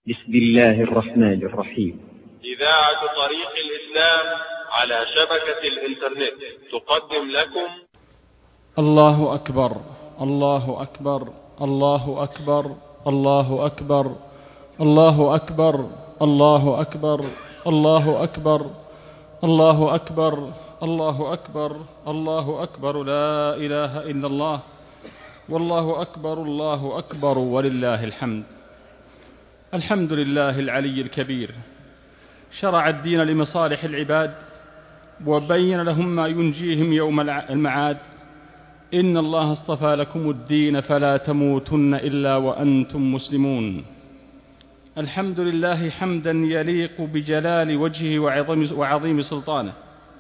بسم الله الرحمن الرحيم. إذاعة طريق الإسلام على شبكة الإنترنت تقدم لكم الله أكبر الله أكبر الله أكبر الله أكبر الله أكبر الله أكبر الله أكبر الله أكبر الله أكبر الله أكبر لا إله إلا الله والله أكبر الله أكبر ولله الحمد. الحمد لله العلي الكبير، شرع الدين لمصالح العباد وبين لهم ما ينجيهم يوم المعاد. إن الله اصطفى لكم الدين فلا تموتن إلا وأنتم مسلمون. الحمد لله حمدا يليق بجلال وجهه وعظيم سلطانه.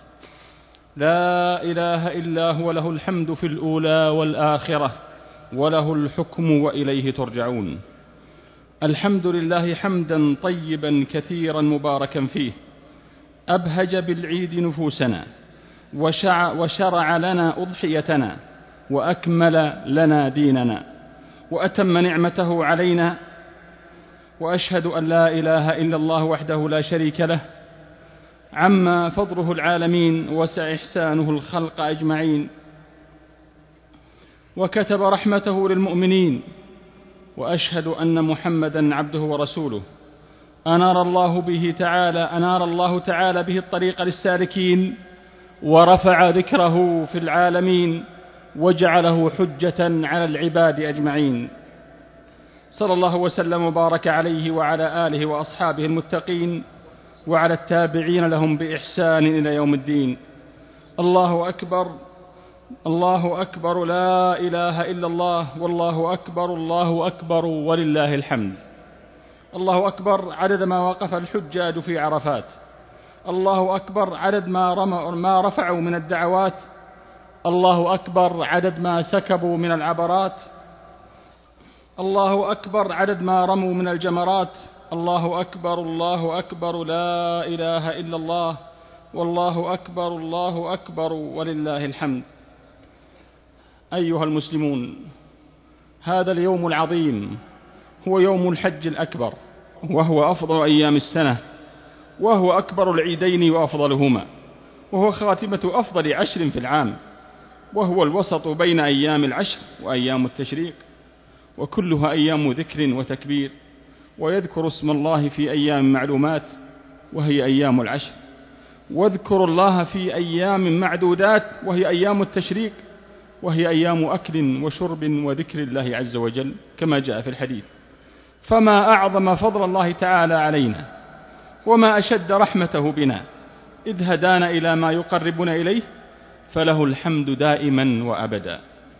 لا إله إلا هو، له الحمد في الأولى والآخرة وله الحكم وإليه ترجعون. الحمد لله حمدا طيبا كثيرا مباركا فيه، أبهج بالعيد نفوسنا وشرع لنا أضحيتنا وأكمل لنا ديننا وأتم نعمته علينا. وأشهد أن لا إله إلا الله وحده لا شريك له، عما فضله العالمين وسع إحسانه الخلق أجمعين، وكتب رحمته للمؤمنين. وأشهد أن محمدا عبده ورسوله، أنار الله تعالى به الطريق للسالكين، ورفع ذكره في العالمين، وجعله حجة على العباد أجمعين. صلى الله وسلم وبارك عليه وعلى آله وأصحابه المتقين وعلى التابعين لهم بإحسان إلى يوم الدين. الله أكبر الله أكبر لا إله إلا الله والله أكبر ولله الحمد. الله أكبر عدد ما وقف الحجاج في عرفات. الله أكبر عدد ما رفعوا من الدعوات. الله أكبر عدد ما سكبوا من العبرات. الله أكبر عدد ما رموا من الجمرات. الله أكبر لا إله إلا الله والله أكبر ولله الحمد. أيها المسلمون، هذا اليوم العظيم هو يوم الحج الأكبر، وهو أفضل أيام السنة، وهو أكبر العيدين وأفضلهما، وهو خاتمة أفضل عشر في العام، وهو الوسط بين أيام العشر وأيام التشريق، وكلها أيام ذكر وتكبير، ويذكر اسم الله في أيام معلومات وهي أيام العشر، واذكروا الله في أيام معدودات وهي أيام التشريق، وهي أيام أكل وشرب وذكر الله عز وجل كما جاء في الحديث. فما أعظم فضل الله تعالى علينا، وما أشد رحمته بنا، إذ هدانا إلى ما يقربنا إليه، فله الحمد دائما وأبدا.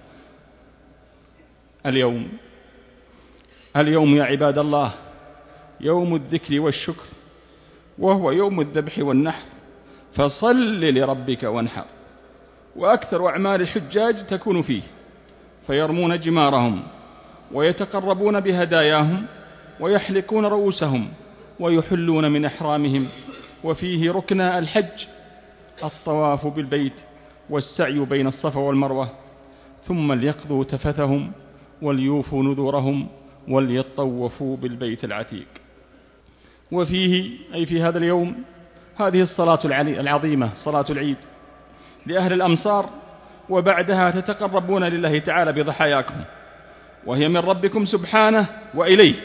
اليوم يا عباد الله يوم الذكر والشكر، وهو يوم الذبح والنحر، فصل لربك وانحر. وأكثر أعمال الحجاج تكون فيه، فيرمون جمارهم ويتقربون بهداياهم ويحلقون رؤوسهم ويحلون من أحرامهم. وفيه ركن الحج الطواف بالبيت والسعي بين الصفا والمروة، ثم ليقضوا تفثهم وليوفوا نذورهم وليطوفوا بالبيت العتيق. وفيه أي في هذا اليوم هذه الصلاة العظيمة، صلاة العيد لأهل الأمصار، وبعدها تتقربون لله تعالى بضحاياكم، وهي من ربكم سبحانه وإليه،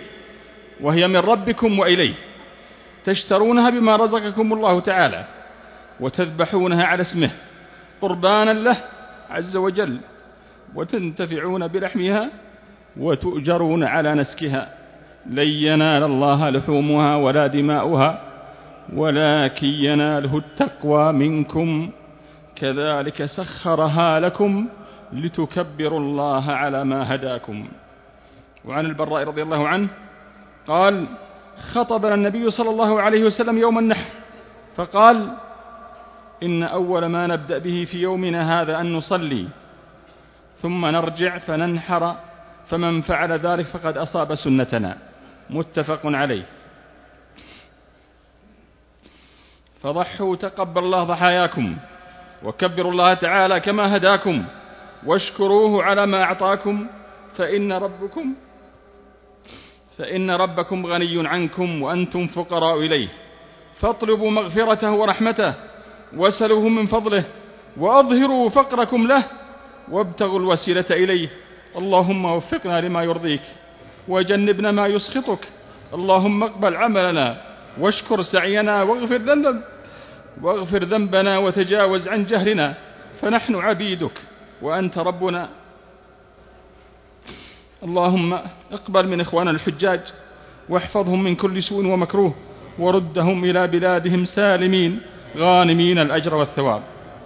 تشترونها بما رزقكم الله تعالى، وتذبحونها على اسمه قربانا له عز وجل، وتنتفعون بلحمها وتؤجرون على نسكها. لن ينال الله لحومها ولا دماؤها ولكن يناله التقوى منكم، كذلك سخرها لكم لتكبروا الله على ما هداكم. وعن البراء رضي الله عنه قال: خطبنا النبي صلى الله عليه وسلم يوم النحر فقال: إن أول ما نبدأ به في يومنا هذا أن نصلي، ثم نرجع فننحر، فمن فعل ذلك فقد أصاب سنتنا. متفق عليه. فضحوا تقبل الله ضحاياكم، وكبروا الله تعالى كما هداكم، واشكروه على ما أعطاكم، فإن فإن ربكم غني عنكم وأنتم فقراء إليه، فاطلبوا مغفرته ورحمته واسألوه من فضله وأظهروا فقركم له وابتغوا الوسيلة إليه. اللهم وفقنا لما يرضيك وجنبنا ما يسخطك. اللهم اقبل عملنا واشكر سعينا واغفر ذنبنا وتجاوز عن جهلنا، فنحن عبيدك وأنت ربنا. اللهم اقبل من إخواننا الحجاج واحفظهم من كل سوء ومكروه، وردهم إلى بلادهم سالمين غانمين الأجر والثواب.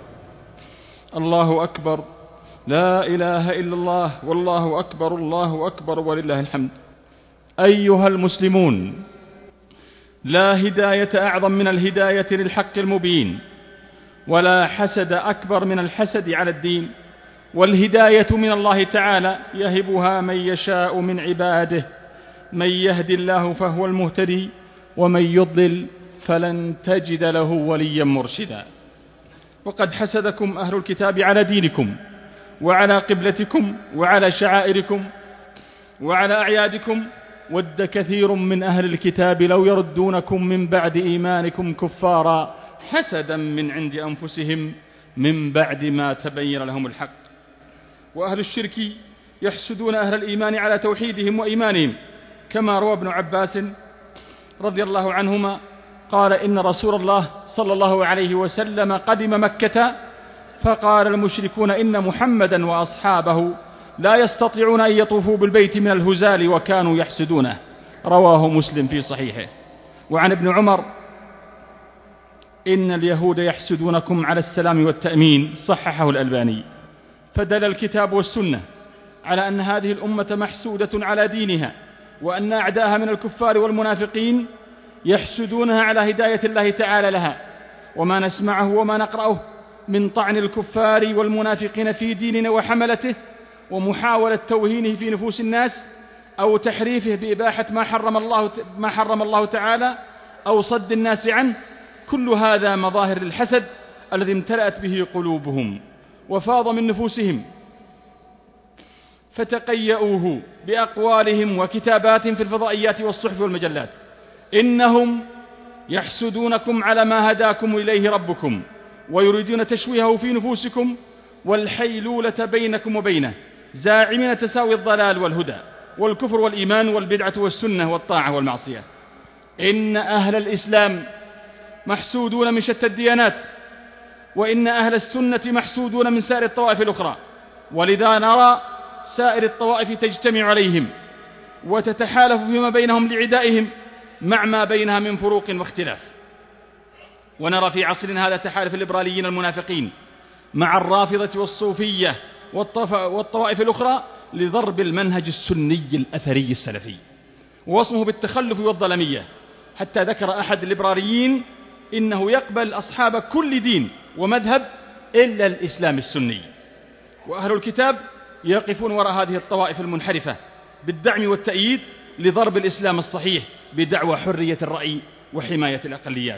الله أكبر، لا إله إلا الله، والله أكبر، الله أكبر ولله الحمد. أيها المسلمون، لا هداية أعظم من الهداية للحق المبين، ولا حسد أكبر من الحسد على الدين، والهداية من الله تعالى يهبها من يشاء من عباده، من يهد الله فهو المهتدي ومن يضلل فلن تجد له وليا مرشدا. وقد حسدكم أهل الكتاب على دينكم وعلى قبلتكم وعلى شعائركم وعلى أعيادكم، ود كثير من أهل الكتاب لو يردونكم من بعد إيمانكم كفارا حسدا من عند أنفسهم من بعد ما تبين لهم الحق. وأهل الشرك يحسدون أهل الإيمان على توحيدهم وإيمانهم، كما روى ابن عباس رضي الله عنهما قال إن رسول الله صلى الله عليه وسلم قدم مكة فقال المشركون إن محمدا وأصحابه لا يستطيعون أن يطوفوا بالبيت من الهزال وكانوا يحسدونه. رواه مسلم في صحيحه. وعن ابن عمر إن اليهود يحسدونكم على السلام والتأمين، صححه الألباني. فدل الكتاب والسنة على أن هذه الأمة محسودة على دينها، وأن أعداءها من الكفار والمنافقين يحسدونها على هداية الله تعالى لها. وما نسمعه وما نقرأه من طعن الكفار والمنافقين في ديننا وحملته، ومحاولة توهينه في نفوس الناس، أو تحريفه بإباحة ما حرم الله تعالى، أو صد الناس عنه، كل هذا مظاهر الحسد الذي امتلأت به قلوبهم وفاض من نفوسهم، فتقيؤوه بأقوالهم وكتاباتهم في الفضائيات والصحف والمجلات. إنهم يحسدونكم على ما هداكم إليه ربكم، ويريدون تشويهه في نفوسكم والحيلولة بينكم وبينه، زاعمين تساوي الضلال والهدى والكفر والإيمان والبدعة والسنة والطاعة والمعصية. إن أهل الإسلام محسودون من شتى الديانات، وإن أهل السنة محسودون من سائر الطوائف الأخرى، ولذا نرى سائر الطوائف تجتمع عليهم وتتحالف فيما بينهم لعدائهم مع ما بينها من فروق واختلاف. ونرى في عصرنا هذا تحالف الليبراليين المنافقين مع الرافضة والصوفية والطوائف الأخرى لضرب المنهج السني الأثري السلفي، ووصمه بالتخلف والظلمية، حتى ذكر أحد الليبراليين إنه يقبل أصحاب كل دين ومذهب إلا الإسلام السني. وأهل الكتاب يقفون وراء هذه الطوائف المنحرفة بالدعم والتأييد لضرب الإسلام الصحيح بدعوى حرية الرأي وحماية الأقليات.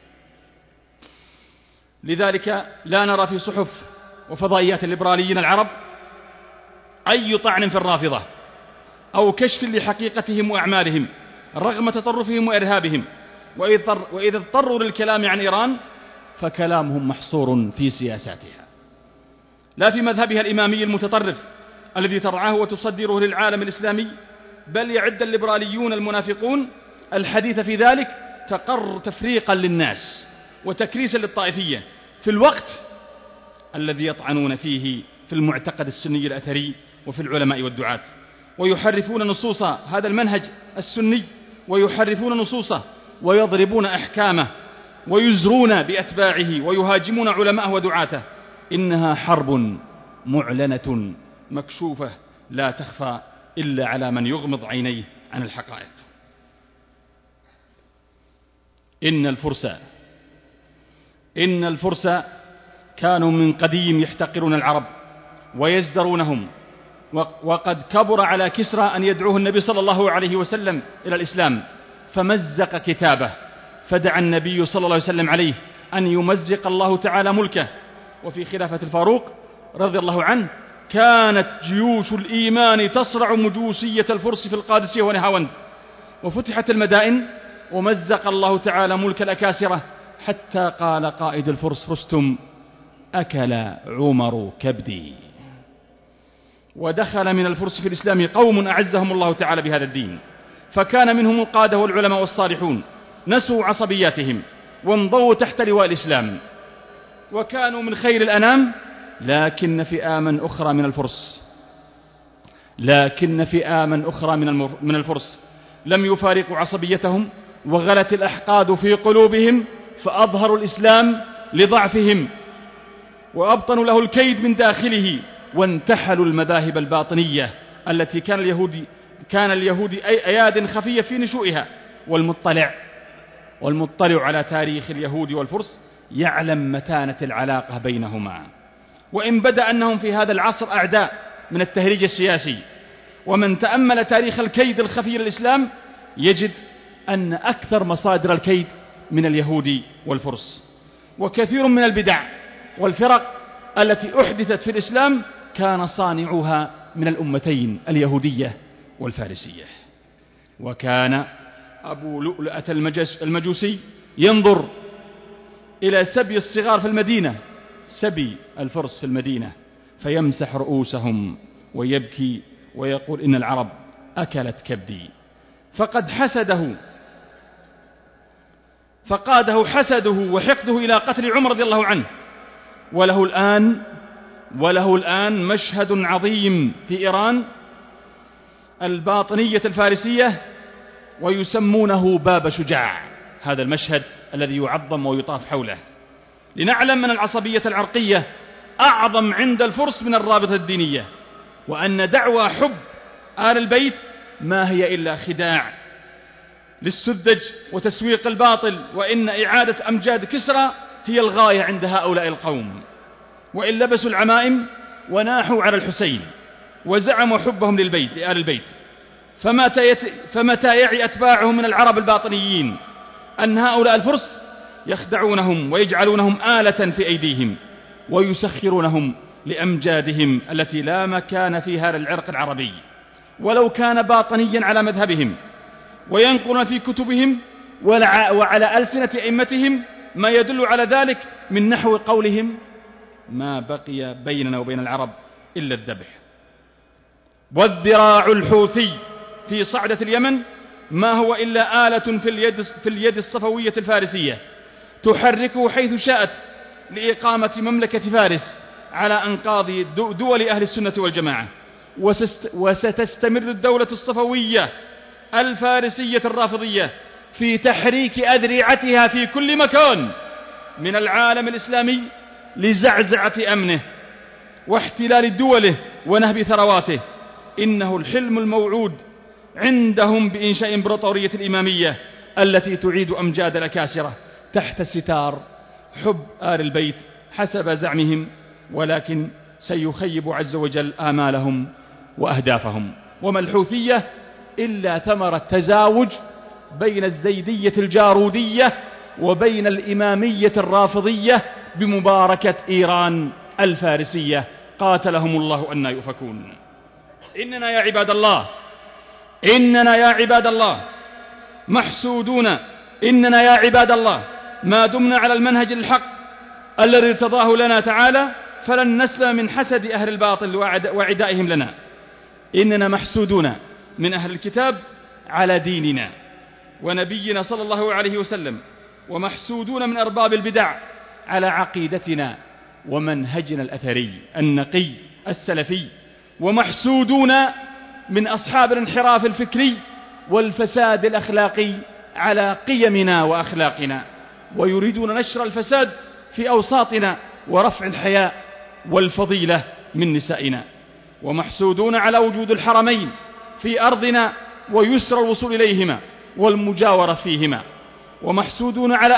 لذلك لا نرى في صحف وفضائيات الليبراليين العرب أي طعن في الرافضة أو كشف لحقيقتهم وأعمالهم رغم تطرفهم وإرهابهم، وإذا اضطروا للكلام عن إيران فكلامهم محصور في سياساتها، لا في مذهبها الإمامي المتطرف الذي ترعاه وتصدره للعالم الإسلامي، بل يعد الليبراليون المنافقون الحديث في ذلك تفريقا للناس وتكريسا للطائفية في الوقت الذي يطعنون فيه في المعتقد السني الأثري وفي العلماء والدعاة، ويحرفون نصوص هذا المنهج السني، ويحرفون نصوصه ويضربون أحكامه ويزرون بأتباعه ويهاجمون علماءه ودعاته. إنها حرب معلنة مكشوفة لا تخفى إلا على من يغمض عينيه عن الحقائق. إن الفرس كانوا من قديم يحتقرون العرب ويزدرونهم، وقد كبر على كسرى أن يدعوه النبي صلى الله عليه وسلم إلى الإسلام، فمزق كتابه، فدعا النبي صلى الله عليه وسلم عليه أن يمزق الله تعالى ملكه. وفي خلافة الفاروق رضي الله عنه كانت جيوش الإيمان تصرع مجوسية الفرس في القادسية ونهاوند، وفتحت المدائن ومزق الله تعالى ملك الأكاسرة، حتى قال قائد الفرس رستم: أكل عمر كبدي. ودخل من الفرس في الإسلام قوم أعزهم الله تعالى بهذا الدين، فكان منهم القادة والعلماء والصالحون نسوا عصبياتهم وانضووا تحت لواء الإسلام، وكانوا من خير الأنام. لكن فئاما أخرى من الفرس لم يفارقوا عصبيتهم، وغلت الأحقاد في قلوبهم، فأظهروا الإسلام لضعفهم وأبطنوا له الكيد من داخله، وانتحلوا المذاهب الباطنية التي كان اليهود أياد خفية في نشوئها. والمطلع على تاريخ اليهود والفرس يعلم متانة العلاقة بينهما، وإن بدأ أنهم في هذا العصر أعداء من التهريج السياسي. ومن تأمل تاريخ الكيد الخفي للإسلام يجد أن أكثر مصادر الكيد من اليهود والفرس. وكثير من البدع والفرق التي أحدثت في الإسلام كان صانعها من الأمتين اليهودية والفارسية. وكان أبو لؤلؤة المجوسي ينظر إلى سبي الصغار في المدينة، سبي الفرس في المدينة، فيمسح رؤوسهم ويبكي ويقول: إن العرب أكلت كبدي. فقاده حسده وحقده إلى قتل عمر رضي الله عنه. وله الآن مشهد عظيم في إيران الباطنية الفارسية، ويسمونه باب شجاع. هذا المشهد الذي يعظم ويطاف حوله، لنعلم أن العصبية العرقية أعظم عند الفرس من الرابطة الدينية، وأن دعوى حب آل البيت ما هي إلا خداع للسذج وتسويق الباطل، وإن إعادة أمجاد كسرى هي الغاية عند هؤلاء القوم. وإن لبسوا العمائم وناحوا على الحسين وزعموا حبهم لآل البيت، فمتى يعي أتباعهم من العرب الباطنيين أن هؤلاء الفرس يخدعونهم ويجعلونهم آلة في أيديهم، ويسخرونهم لأمجادهم التي لا مكان فيها للعرق العربي ولو كان باطنيا على مذهبهم، وينقرون في كتبهم وعلى ألسنة أئمتهم ما يدل على ذلك، من نحو قولهم: ما بقي بيننا وبين العرب إلا الذبح. والذراع الحوثي في صعدة اليمن ما هو إلا آلة في اليد الصفوية الفارسية تحركه حيث شاءت لإقامة مملكة فارس على أنقاض دول أهل السنة والجماعة. وستستمر الدولة الصفوية الفارسية الرافضية في تحريك أذرعتها في كل مكان من العالم الإسلامي لزعزعة أمنه واحتلال دوله ونهب ثرواته. إنه الحلم الموعود عندهم بإنشاء إمبراطورية الإمامية التي تعيد أمجاد الأكاسرة تحت ستار حب آل البيت حسب زعمهم، ولكن سيخيب عز وجل آمالهم وأهدافهم. وما الحوثية إلا ثمرة تزاوج بين الزيدية الجارودية وبين الإمامية الرافضية بمباركة إيران الفارسية، قاتلهم الله أن يؤفكون. إننا يا عباد الله محسودون، إننا يا عباد الله ما دمنا على المنهج الحق الذي ارتضاه لنا تعالى فلن نسلم من حسد أهل الباطل وعدائهم لنا. إننا محسودون من أهل الكتاب على ديننا ونبينا صلى الله عليه وسلم، ومحسودون من أرباب البدع على عقيدتنا ومنهجنا الأثري النقي السلفي، ومحسودون من أصحاب الانحراف الفكري والفساد الأخلاقي على قيمنا وأخلاقنا، ويريدون نشر الفساد في أوساطنا ورفع الحياء والفضيلة من نسائنا. ومحسودون على وجود الحرمين في أرضنا ويسر الوصول إليهما والمجاورة فيهما، ومحسودون على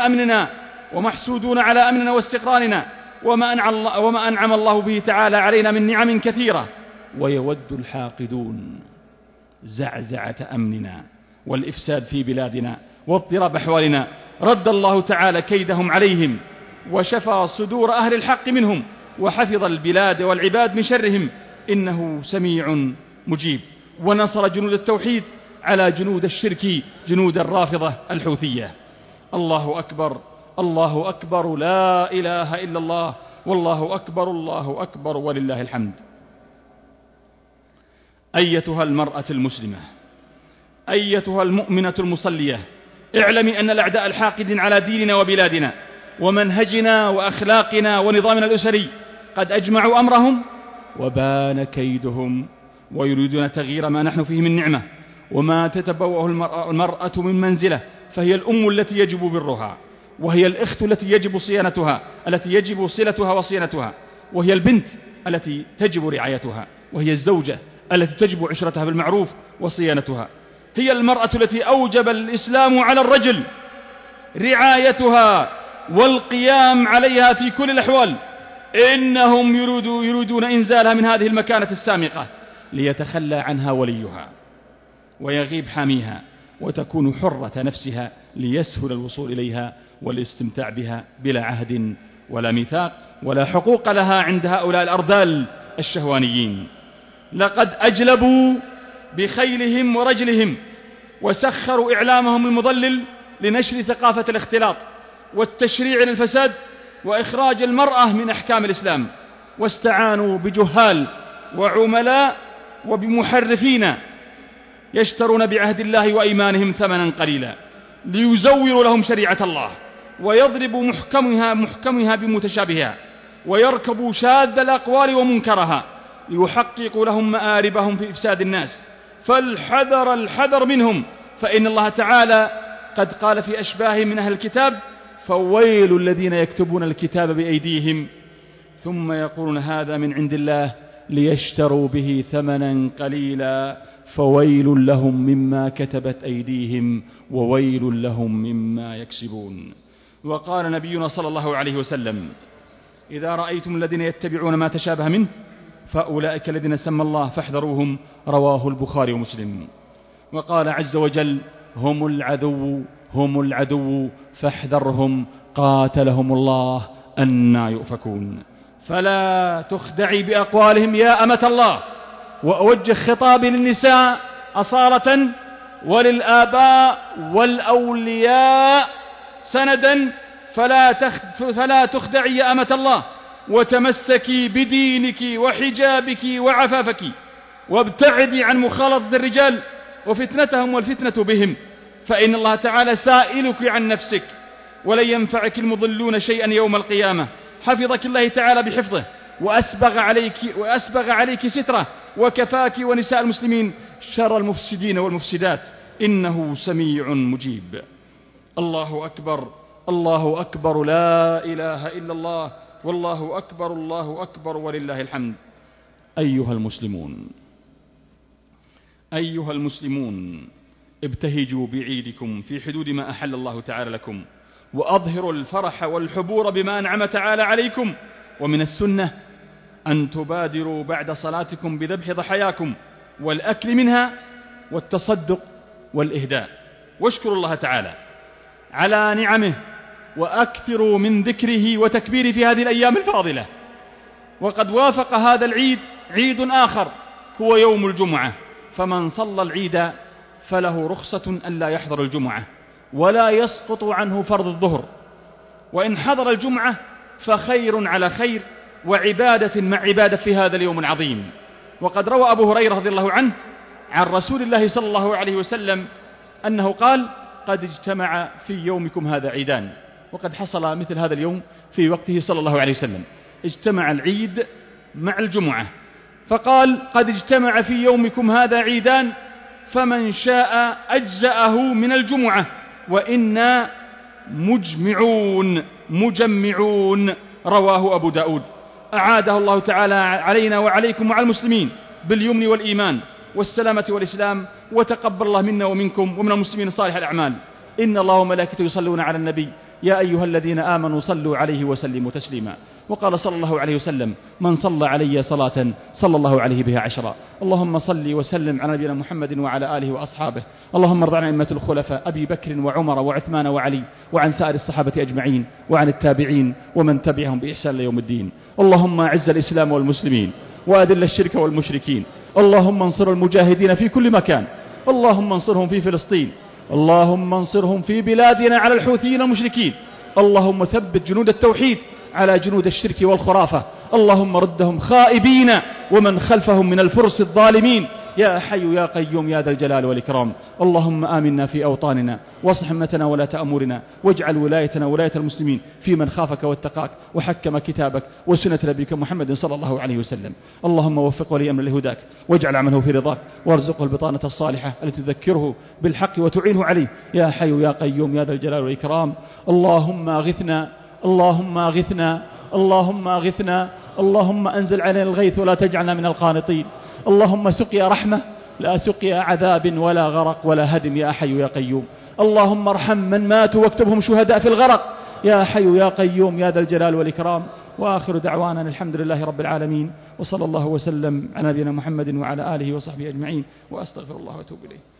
أمننا واستقرارنا وما أنعم الله به تعالى علينا من نعم كثيرة. ويود الحاقدون زعزعة أمننا والإفساد في بلادنا واضطراب أحوالنا. رد الله تعالى كيدهم عليهم وشفى صدور أهل الحق منهم وحفظ البلاد والعباد من شرهم، إنه سميع مجيب. ونصر جنود التوحيد على جنود الشرك جنود الرافضة الحوثية. الله أكبر، الله أكبر، لا إله إلا الله، والله أكبر، الله أكبر، ولله الحمد. أيتها المرأة المسلمة، أيتها المؤمنة المصلية، اعلمي أن الأعداء الحاقدين على ديننا وبلادنا ومنهجنا وأخلاقنا ونظامنا الأسري قد أجمعوا أمرهم وبان كيدهم، ويريدون تغيير ما نحن فيه من نعمة وما تتبوأه المرأة من منزلة. فهي الأم التي يجب برها، وهي الأخت التي يجب صيانتها، التي يجب صلتها وصيانتها، وهي البنت التي تجب رعايتها، وهي الزوجة التي تجب عشرتها بالمعروف وصيانتها. هي المرأة التي أوجب الإسلام على الرجل رعايتها والقيام عليها في كل الأحوال. إنهم يريدون إنزالها من هذه المكانة السامقة ليتخلى عنها وليها ويغيب حاميها، وتكون حرة نفسها ليسهل الوصول إليها والاستمتاع بها بلا عهد ولا ميثاق ولا حقوق لها عند هؤلاء الأرذال الشهوانيين. لقد أجلبوا بخيلهم ورجلهم وسخروا إعلامهم المضلل لنشر ثقافة الاختلاط والتشريع للفساد وإخراج المرأة من أحكام الإسلام، واستعانوا بجهال وعملاء وبمحرفين يشترون بعهد الله وإيمانهم ثمنا قليلا ليزوروا لهم شريعة الله ويضربوا محكمها بمتشابهها ويركبوا شاذ الأقوال ومنكرها ليحققوا لهم مآربهم في إفساد الناس. فالحذر الحذر منهم، فإن الله تعالى قد قال في أشباه من أهل الكتاب: فويل الذين يكتبون الكتاب بأيديهم ثم يقولون هذا من عند الله ليشتروا به ثمنا قليلا فويل لهم مما كتبت أيديهم وويل لهم مما يكسبون. وقال نبينا صلى الله عليه وسلم: إذا رأيتم الذين يتبعون ما تشابه منه فأولئك الذين سمى الله فاحذروهم، رواه البخاري ومسلم. وقال عز وجل: هم العدو فاحذرهم قاتلهم الله أنى يؤفكون. فلا تخدعي بأقوالهم يا أمة الله. وأوجه خطابي للنساء أصالة وللآباء والأولياء سندا: فلا تخدعي يا أمة الله، وتمسكي بدينك وحجابك وعفافك، وابتعدي عن مخالطة الرجال وفتنتهم والفتنة بهم، فإن الله تعالى سائلك عن نفسك، ولن ينفعك المضلون شيئا يوم القيامة. حفظك الله تعالى بحفظه وأسبغ عليك ستره، وكفاك ونساء المسلمين شر المفسدين والمفسدات، إنه سميع مجيب. الله أكبر، الله أكبر، لا إله إلا الله، والله أكبر، الله أكبر، ولله الحمد. أيها المسلمون، ابتهجوا بعيدكم في حدود ما أحل الله تعالى لكم، وأظهروا الفرح والحبور بما أنعم تعالى عليكم. ومن السنة أن تبادروا بعد صلاتكم بذبح ضحاياكم والأكل منها والتصدق والإهداء، واشكروا الله تعالى على نعمه، وأكثروا من ذكره وتكبيره في هذه الأيام الفاضلة. وقد وافق هذا العيد عيد آخر هو يوم الجمعة، فمن صلى العيد فله رخصة ألا يحضر الجمعة ولا يسقط عنه فرض الظهر، وإن حضر الجمعة فخير على خير وعبادة مع عبادة في هذا اليوم العظيم. وقد روى أبو هريرة رضي الله عنه عن رسول الله صلى الله عليه وسلم أنه قال: قد اجتمع في يومكم هذا عيدان. وقد حصل مثل هذا اليوم في وقته صلى الله عليه وسلم، اجتمع العيد مع الجمعة، فقال: قد اجتمع في يومكم هذا عيدان فمن شاء أجزأه من الجمعة وإنا مجمعون، رواه أبو داود. أعاده الله تعالى علينا وعليكم وعلى المسلمين باليمن والإيمان والسلامة والإسلام، وتقبل الله منا ومنكم ومن المسلمين صالح الأعمال. إن الله وملائكته يصلون على النبي يا أيها الذين آمنوا صلوا عليه وسلموا تسليما. وقال صلى الله عليه وسلم: من صلى علي صلاة صلى الله عليه بها 10. اللهم صل وسلم على نبينا محمد وعلى آله وأصحابه. اللهم ارض عن أئمة الخلفاء أبي بكر وعمر وعثمان وعلي، وعن سائر الصحابة أجمعين، وعن التابعين ومن تبعهم بإحسان ليوم الدين. اللهم أعز الإسلام والمسلمين وأذل الشرك والمشركين. اللهم انصر المجاهدين في كل مكان، اللهم انصرهم في فلسطين، اللهم انصرهم في بلادنا على الحوثيين المشركين، اللهم ثبت جنود التوحيد على جنود الشرك والخرافة، اللهم ردهم خائبين ومن خلفهم من الفرس الظالمين، يا حي يا قيوم يا ذا الجلال والإكرام. اللهم آمنا في أوطاننا واصلح أمتنا ولاة أمورنا، واجعل ولايتنا ولاية المسلمين في من خافك واتقاك وحكم كتابك وسنة نبيك محمد صلى الله عليه وسلم. اللهم وفق ولي أمر لهداك، واجعل عمله في رضاك، وارزقه البطانة الصالحة التي تذكره بالحق وتعينه عليه، يا حي يا قيوم يا ذا الجلال والإكرام. اللهم أغثنا، اللهم أغثنا، اللهم أغثنا، اللهم أنزل علينا الغيث ولا تجعلنا من القانطين. اللهم سقيا رحمة لا سقيا عذاب ولا غرق ولا هدم، يا حي يا قيوم. اللهم ارحم من ماتوا واكتبهم شهداء في الغرق، يا حي يا قيوم يا ذا الجلال والإكرام. وآخر دعوانا الحمد لله رب العالمين، وصلى الله وسلم على نبينا محمد وعلى آله وصحبه أجمعين، وأستغفر الله وأتوب إليه.